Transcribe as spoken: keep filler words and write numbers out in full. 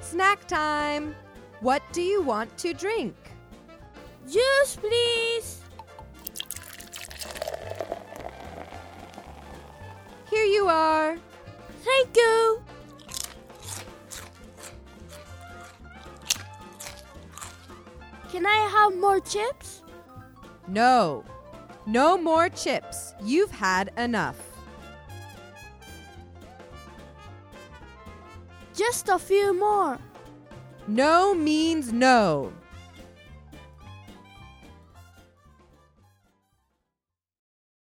Snack time! What do you want to drink? Juice, please. Here you are. Thank you. Can I have more chips? No. No more chips. You've had enough. Just a few more. No means no.